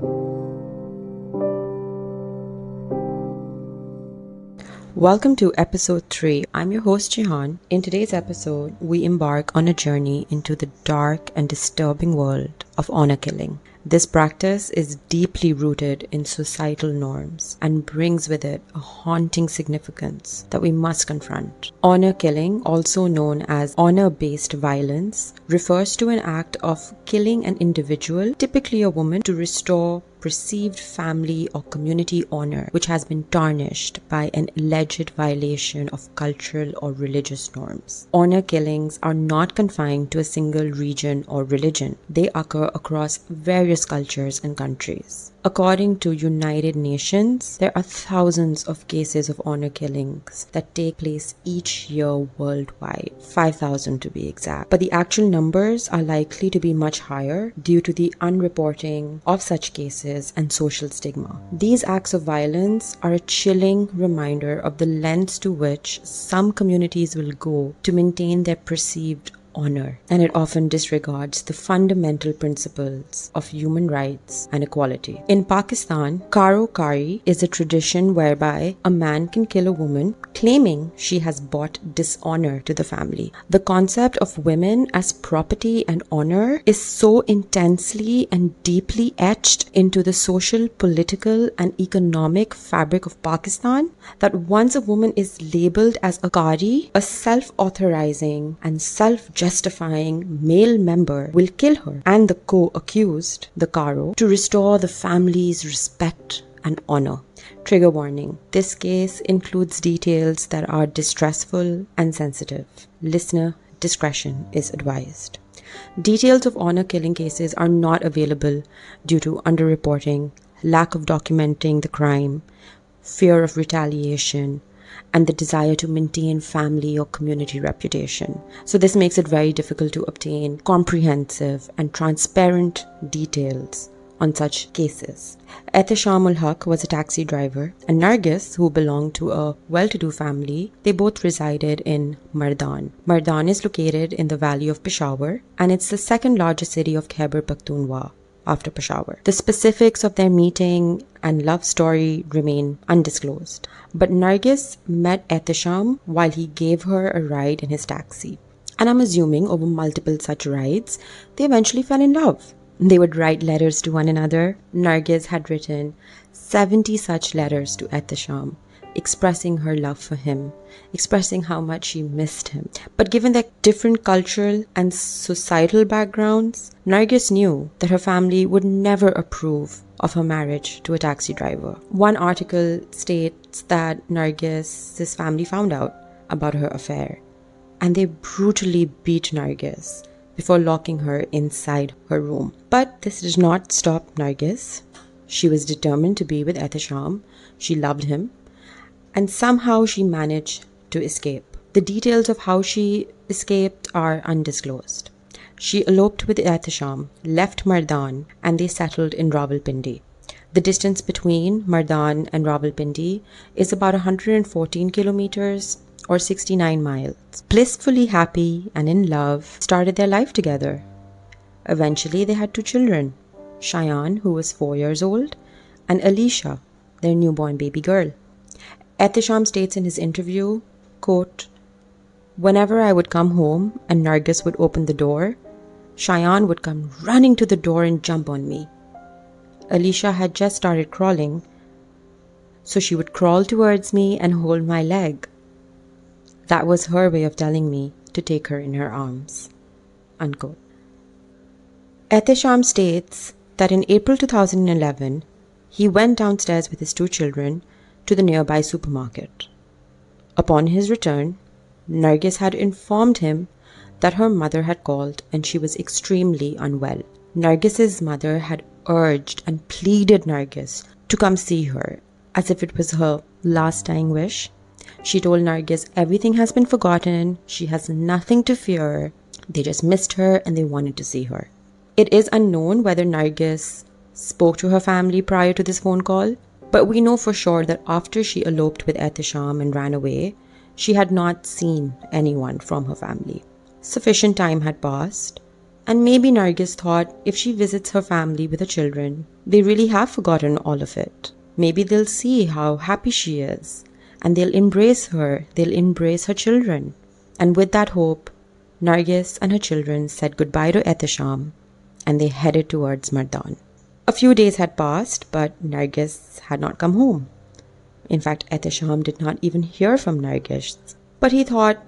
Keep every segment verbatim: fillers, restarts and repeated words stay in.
Welcome to episode three. I'm your host Jihan. In today's episode, we embark on a journey into the dark and disturbing world of honor killing. This practice is deeply rooted in societal norms and brings with it a haunting significance that we must confront. Honor killing, also known as honor-based violence, refers to an act of killing an individual, typically a woman, to restore perceived family or community honor which has been tarnished by an alleged violation of cultural or religious norms. Honor killings are not confined to a single region or religion. They occur across various cultures and countries. According to United Nations, there are thousands of cases of honor killings that take place each year worldwide, five thousand to be exact. But the actual numbers are likely to be much higher due to the unreporting of such cases and social stigma. These acts of violence are a chilling reminder of the lengths to which some communities will go to maintain their perceived honor, and it often disregards the fundamental principles of human rights and equality. In Pakistan, karo kari is a tradition whereby a man can kill a woman claiming she has brought dishonor to the family. The concept of women as property and honor is so intensely and deeply etched into the social, political, and economic fabric of Pakistan that once a woman is labeled as a kari, a self-authorizing and self justifying male member will kill her and the co-accused, the karo, to restore the family's respect and honor. Trigger warning. This case includes details that are distressful and sensitive. Listener discretion is advised. Details of honor killing cases are not available due to underreporting, lack of documenting the crime, fear of retaliation, and the desire to maintain family or community reputation. So this makes it very difficult to obtain comprehensive and transparent details on such cases. Ehtesham ul Haq was a taxi driver, and Nargis, who belonged to a well-to-do family, they both resided in Mardan. Mardan is located in the valley of Peshawar, and it's the second largest city of Khyber Pakhtunkhwa after Peshawar. The specifics of their meeting and love story remain undisclosed. But Nargis met Ehtesham while he gave her a ride in his taxi. And I'm assuming over multiple such rides, they eventually fell in love. They would write letters to one another. Nargis had written seventy such letters to Ehtesham, expressing her love for him, expressing how much she missed him. But given their different cultural and societal backgrounds, Nargis knew that her family would never approve of her marriage to a taxi driver. One article states that Nargis's family found out about her affair, and they brutally beat Nargis before locking her inside her room. But this did not stop Nargis. She was determined to be with Ehtesham. She loved him, and somehow she managed to escape. The details of how she escaped are undisclosed. She eloped with Ehtesham, left Mardan, and they settled in Rawalpindi. The distance between Mardan and Rawalpindi is about one hundred fourteen kilometers or sixty-nine miles. Blissfully happy and in love, started their life together. Eventually they had two children, Shayan, who was four years old, and Alicia, their newborn baby girl. Ehtesham states in his interview, quote, "Whenever I would come home and Nargis would open the door, Shayan would come running to the door and jump on me. Alicia had just started crawling, so she would crawl towards me and hold my leg. That was her way of telling me to take her in her arms." Unquote. Ehtesham states that in April two thousand eleven, he went downstairs with his two children to the nearby supermarket. Upon his return, Nargis had informed him that her mother had called and she was extremely unwell. Nargis's mother had urged and pleaded Nargis to come see her as if it was her last dying wish. She told Nargis everything has been forgotten, she has nothing to fear, they just missed her and they wanted to see her. It is unknown whether Nargis spoke to her family prior to this phone call, but we know for sure that after she eloped with Ehtesham and ran away, she had not seen anyone from her family. Sufficient time had passed, And maybe Nargis thought if she visits her family with her children, they really have forgotten all of it. Maybe they'll see how happy she is, and they'll embrace her, they'll embrace her children. And with that hope, Nargis and her children said goodbye to Ehtisham, and they headed towards Mardan. A few days had passed, but Nargis had not come home. In fact, Ehtisham did not even hear from Nargis. But he thought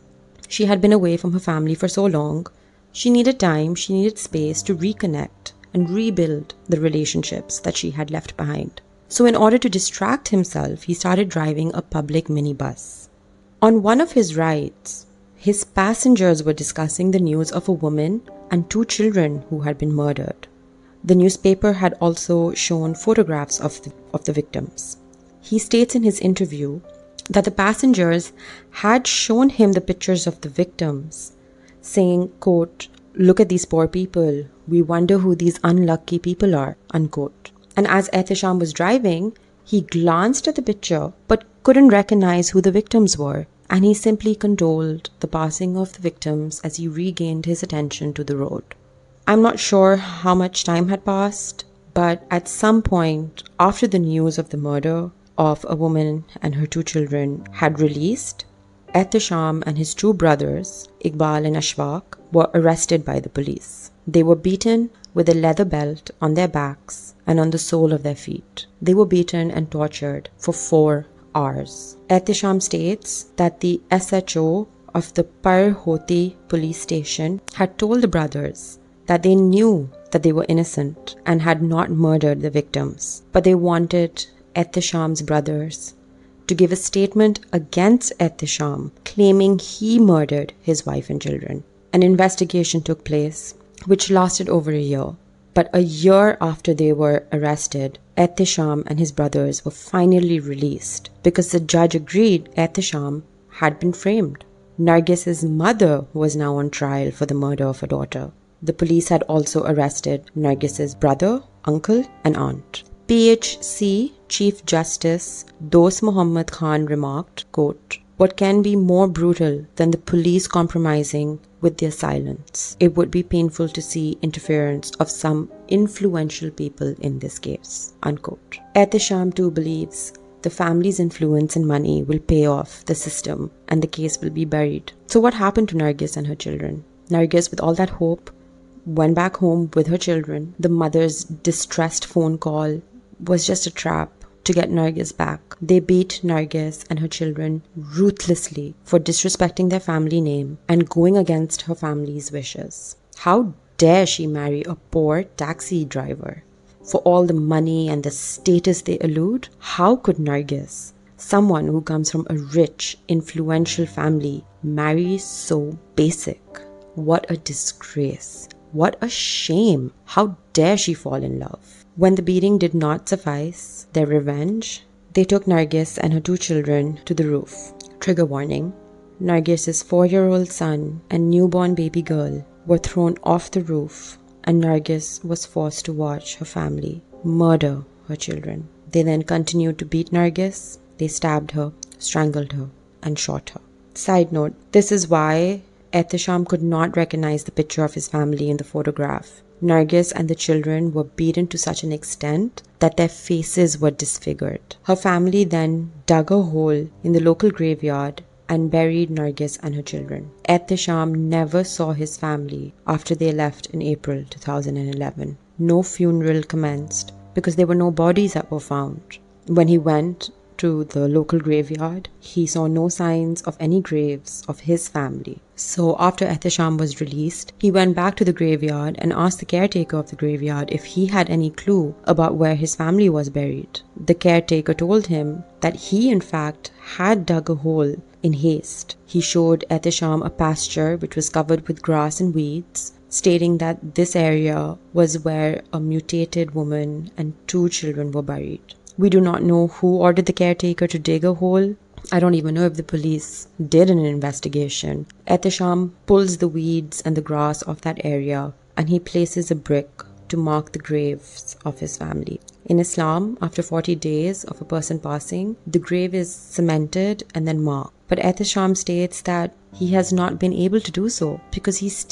she had been away from her family for so long, she needed time, she needed space to reconnect and rebuild the relationships that she had left behind. So in order to distract himself, he started driving a public minibus. On one of his rides, his passengers were discussing the news of a woman and two children who had been murdered. The newspaper had also shown photographs of the, of the victims. He states in his interview that the passengers had shown him the pictures of the victims, saying, quote, "Look at these poor people. We wonder who these unlucky people are," unquote. And as Ehtisham was driving, he glanced at the picture but couldn't recognize who the victims were, and he simply condoled the passing of the victims as he regained his attention to the road. I'm not sure how much time had passed, but at some point after the news of the murder of a woman and her two children had released, Ehtisham and his two brothers, Iqbal and Ashfaq, were arrested by the police. They were beaten with a leather belt on their backs and on the sole of their feet. They were beaten and tortured for four hours. Ehtisham states that the S H O of the Parhoti police station had told the brothers that they knew that they were innocent and had not murdered the victims, but they wanted Ehtisham's brothers to give a statement against Ehtisham, claiming he murdered his wife and children. An investigation took place, which lasted over a year. But a year after they were arrested, Ehtisham and his brothers were finally released because the judge agreed Ehtisham had been framed. Nargis's mother was now on trial for the murder of her daughter. The police had also arrested Nargis's brother, uncle, and aunt. P H C Chief Justice Dos Muhammad Khan remarked, quote, "What can be more brutal than the police compromising with their silence? It would be painful to see interference of some influential people in this case," unquote. Ehtisham too believes the family's influence and money will pay off the system and the case will be buried. So what happened to Nargis and her children? Nargis, with all that hope, went back home with her children. The mother's distressed phone call was just a trap to get Nargis back. They beat Nargis and her children ruthlessly for disrespecting their family name and going against her family's wishes. How dare she marry a poor taxi driver? For all the money and the status they allude, how could Nargis, someone who comes from a rich, influential family, marry so basic? What a disgrace. What a shame. How dare she fall in love? When the beating did not suffice their revenge, they took Nargis and her two children to the roof. Trigger warning. Nargis's four-year-old son and newborn baby girl were thrown off the roof, and Nargis was forced to watch her family murder her children. They then continued to beat Nargis. They stabbed her, strangled her, and shot her. Side note, this is why Ehtisham could not recognize the picture of his family in the photograph. Nargis and the children were beaten to such an extent that their faces were disfigured. Her family then dug a hole in the local graveyard and buried Nargis and her children. Ehtisham never saw his family after they left in April two thousand eleven. No funeral commenced because there were no bodies that were found. When he went to the local graveyard, he saw no signs of any graves of his family. So after Ehtisham was released, he went back to the graveyard and asked the caretaker of the graveyard if he had any clue about where his family was buried. The caretaker told him that he in fact had dug a hole in haste. He showed Ehtisham a pasture which was covered with grass and weeds, stating that this area was where a mutated woman and two children were buried. We do not know who ordered the caretaker to dig a hole. I don't even know if the police did an investigation. Ehtisham pulls the weeds and the grass off that area, and he places a brick to mark the graves of his family. In Islam, after forty days of a person passing, the grave is cemented and then marked. But Ehtisham states that he has not been able to do so because he still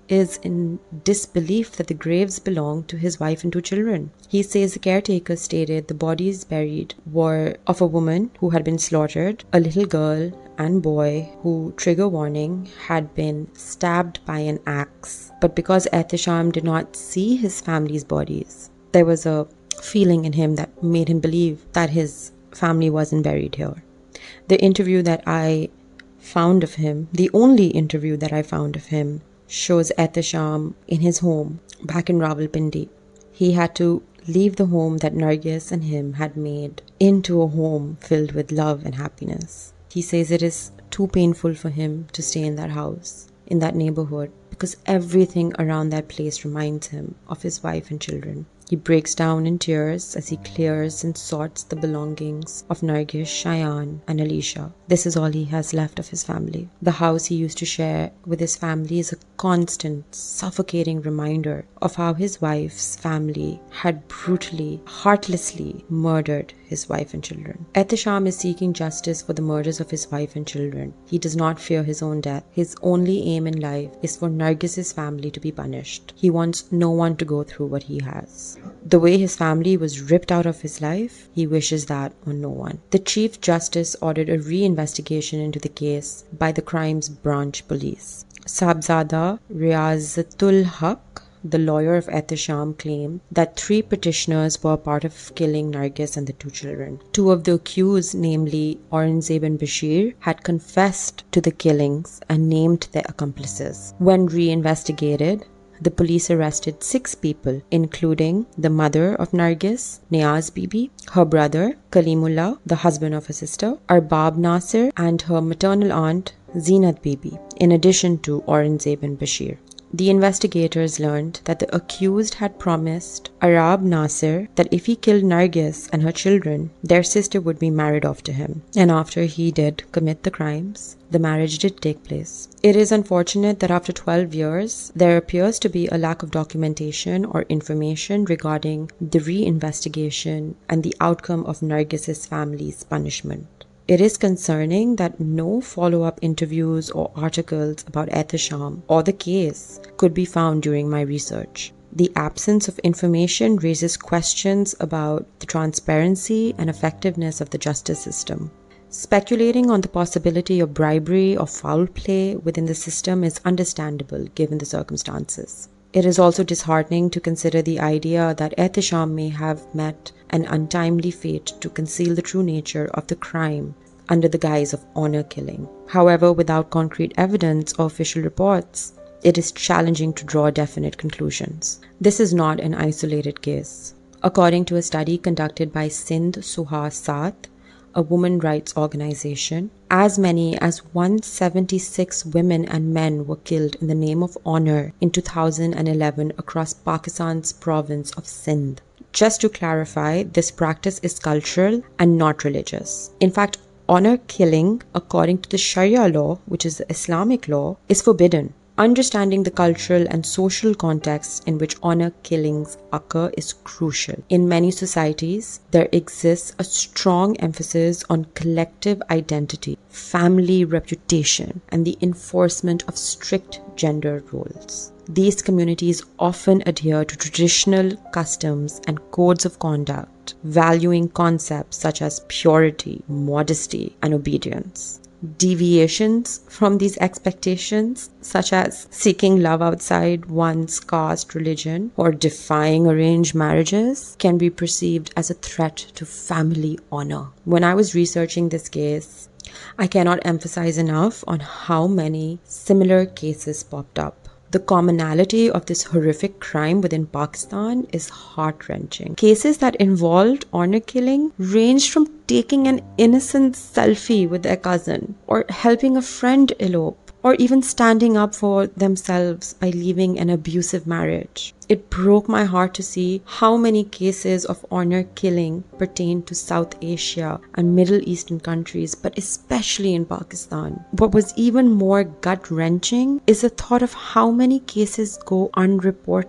is in disbelief that the graves belong to his wife and two children. He says the caretaker stated the bodies buried were of a woman who had been slaughtered, a little girl and boy who, trigger warning, had been stabbed by an axe. But because Ehtisham did not see his family's bodies, there was a feeling in him that made him believe that his family wasn't buried here. The interview that I found of him, the only interview that I found of him, shows Ehtisham in his home back in Rawalpindi. He had to leave the home that Nargis and him had made into a home filled with love and happiness. He says it is too painful for him to stay in that house, in that neighborhood, because everything around that place reminds him of his wife and children. He breaks down in tears as he clears and sorts the belongings of Nargis, Shayan, and Alicia. This is all he has left of his family. The house he used to share with his family is a constant, suffocating reminder of how his wife's family had brutally, heartlessly murdered his wife and children. Ehtisham is seeking justice for the murders of his wife and children. He does not fear his own death. His only aim in life is for Nargis's family to be punished. He wants no one to go through what he has. The way his family was ripped out of his life, he wishes that on no one. The Chief Justice ordered a re-investigation into the case by the Crimes Branch Police. Sabzada Riazatul Haq, the lawyer of Ehtisham, claimed that three petitioners were part of killing Nargis and the two children. Two of the accused, namely Aurangzeb and Bashir, had confessed to the killings and named their accomplices. When re-investigated, the police arrested six people, including the mother of Nargis, Niaz Bibi, her brother, Kalimullah, the husband of her sister, Arbab Nasir, and her maternal aunt, Zinat Bibi, in addition to Aurangzeb and Bashir. The investigators learned that the accused had promised Arab Nasir that if he killed Nargis and her children, their sister would be married off to him. And after he did commit the crimes, the marriage did take place. It is unfortunate that after twelve years, there appears to be a lack of documentation or information regarding the re-investigation and the outcome of Nargis's family's punishment. It is concerning that no follow-up interviews or articles about Ehtisham or the case could be found during my research. The absence of information raises questions about the transparency and effectiveness of the justice system. Speculating on the possibility of bribery or foul play within the system is understandable given the circumstances. It is also disheartening to consider the idea that Ehtisham may have met an untimely fate to conceal the true nature of the crime under the guise of honor killing. However, without concrete evidence or official reports, it is challenging to draw definite conclusions. This is not an isolated case. According to a study conducted by Sindh Suha Saath, a women rights organization, as many as one hundred seventy-six women and men were killed in the name of honor in two thousand eleven across Pakistan's province of Sindh. Just to clarify, this practice is cultural and not religious. In fact, honor killing, according to the Sharia law, which is the Islamic law, is forbidden. Understanding the cultural and social context in which honor killings occur is crucial. In many societies, there exists a strong emphasis on collective identity, family reputation, and the enforcement of strict gender roles. These communities often adhere to traditional customs and codes of conduct, valuing concepts such as purity, modesty, and obedience. Deviations from these expectations, such as seeking love outside one's caste, religion, or defying arranged marriages, can be perceived as a threat to family honor. When I was researching this case, I cannot emphasize enough on how many similar cases popped up. The commonality of this horrific crime within Pakistan is heart-wrenching. Cases that involved honor killing ranged from taking an innocent selfie with their cousin, or helping a friend elope, or even standing up for themselves by leaving an abusive marriage. It broke my heart to see how many cases of honor killing pertain to South Asia and Middle Eastern countries, but especially in Pakistan. What was even more gut-wrenching is the thought of how many cases go unreported.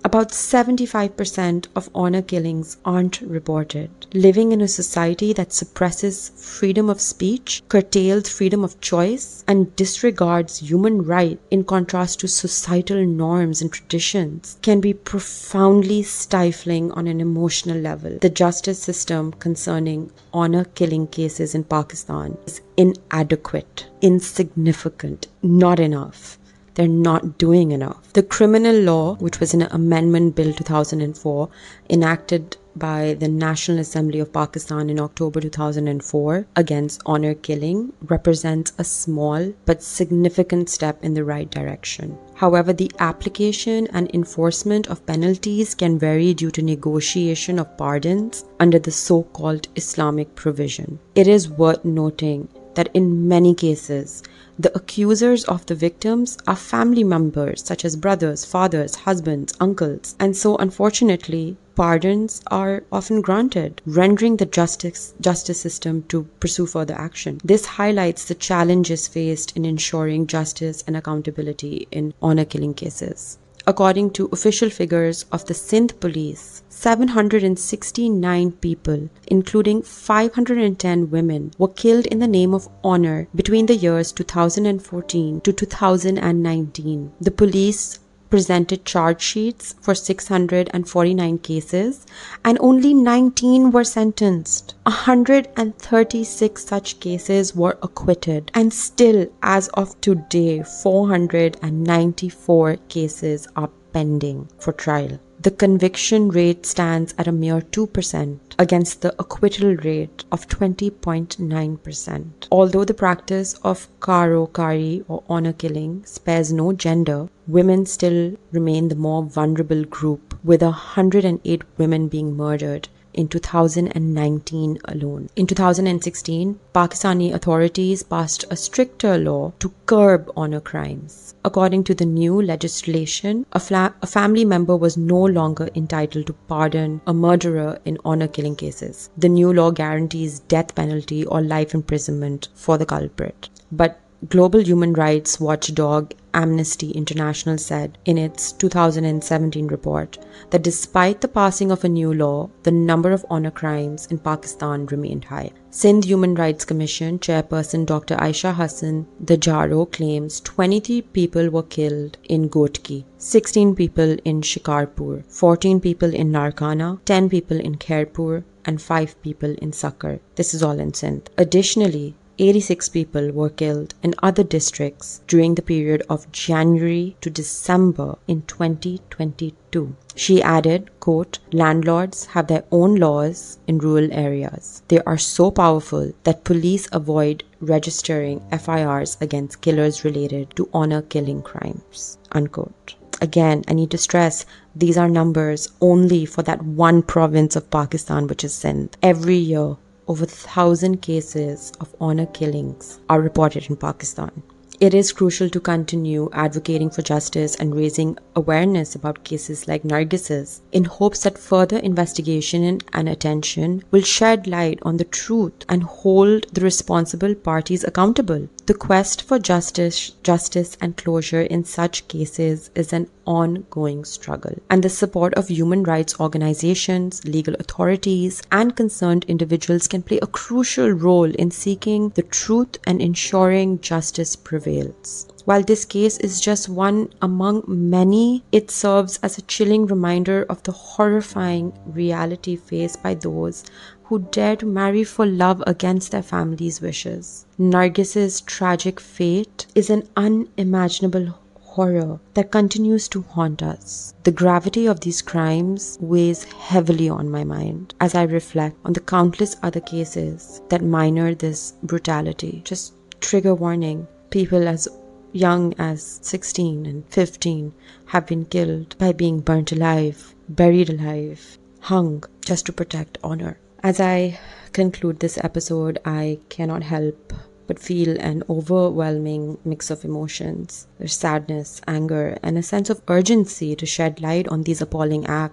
About seventy-five percent of honor killings aren't reported. Living in a society that suppresses freedom of speech, curtails freedom of choice, and disregards human rights in contrast to societal norms and traditions can be profoundly stifling on an emotional level. The justice system concerning honor killing cases in Pakistan is inadequate, insignificant, not enough. They're not doing enough. The criminal law, which was an amendment bill two thousand four, enacted by the National Assembly of Pakistan in October two thousand four against honor killing, represents a small but significant step in the right direction. However, the application and enforcement of penalties can vary due to negotiation of pardons under the so-called Islamic provision. It is worth noting that in many cases, the accusers of the victims are family members such as brothers, fathers, husbands, uncles, and so unfortunately, pardons are often granted, rendering the justice justice system to pursue further action. This highlights the challenges faced in ensuring justice and accountability in honor killing cases. According to official figures of the Sindh police, seven hundred sixty-nine people, including five hundred ten women, were killed in the name of honor between the years two thousand fourteen to two thousand nineteen. The police presented charge sheets for six hundred forty-nine cases and only nineteen were sentenced. one hundred thirty-six such cases were acquitted, and still as of today four hundred ninety-four cases are pending for trial. The conviction rate stands at a mere two percent against the acquittal rate of twenty point nine percent. Although the practice of karo kari or honor killing spares no gender, women still remain the more vulnerable group, with one hundred eight women being murdered in two thousand nineteen alone. In two thousand sixteen, Pakistani authorities passed a stricter law to curb honor crimes. According to the new legislation, a, fla- a family member was no longer entitled to pardon a murderer in honor killing cases. The new law guarantees death penalty or life imprisonment for the culprit. But global human rights watchdog Amnesty International said in its two thousand seventeen report that despite the passing of a new law, the number of honor crimes in Pakistan remained high. Sindh Human Rights Commission chairperson Doctor Aisha Hassan Dajaro claims twenty-three people were killed in Gotki, sixteen people in Shikarpur, fourteen people in Narkana, ten people in Khairpur, and five people in Sakar. This is all in Sindh. Additionally, eighty-six people were killed in other districts during the period of January to December in twenty twenty-two. She added, quote, landlords have their own laws in rural areas. They are so powerful that police avoid registering F I Rs against killers related to honor killing crimes, unquote. Again, I need to stress, these are numbers only for that one province of Pakistan, which is Sindh. Every year, over a thousand cases of honor killings are reported in Pakistan. It is crucial to continue advocating for justice and raising awareness about cases like Nargis's in hopes that further investigation and attention will shed light on the truth and hold the responsible parties accountable. The quest for justice, justice and closure in such cases is an ongoing struggle, and the support of human rights organizations, legal authorities, and concerned individuals can play a crucial role in seeking the truth and ensuring justice prevails. While this case is just one among many, it serves as a chilling reminder of the horrifying reality faced by those who dare to marry for love against their family's wishes. Nargis's tragic fate is an unimaginable horror that continues to haunt us. The gravity of these crimes weighs heavily on my mind as I reflect on the countless other cases that minor this brutality. Just trigger warning, people as young as sixteen and fifteen have been killed by being burnt alive, buried alive, hung just to protect honor. As I conclude this episode, I cannot help but feel an overwhelming mix of emotions. There's sadness, anger, and a sense of urgency to shed light on these appalling acts.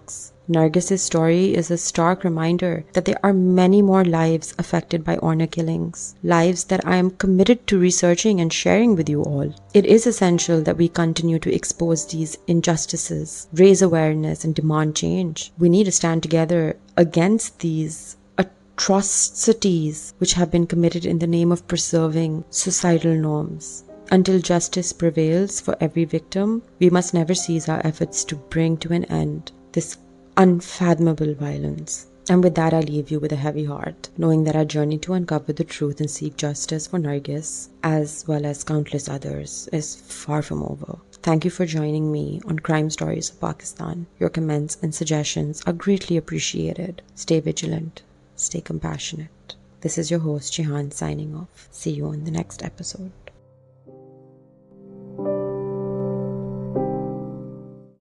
Nargis's story is a stark reminder that there are many more lives affected by honor killings, lives that I am committed to researching and sharing with you all. It is essential that we continue to expose these injustices, raise awareness, and demand change. We need to stand together against these atrocities which have been committed in the name of preserving societal norms. Until justice prevails for every victim, we must never cease our efforts to bring to an end this unfathomable violence. And with that, I leave you with a heavy heart, knowing that our journey to uncover the truth and seek justice for Nargis, as well as countless others, is far from over. Thank you for joining me on Crime Stories of Pakistan. Your comments and suggestions are greatly appreciated. Stay vigilant. Stay compassionate. This is your host, Jihan, signing off. See you on the next episode.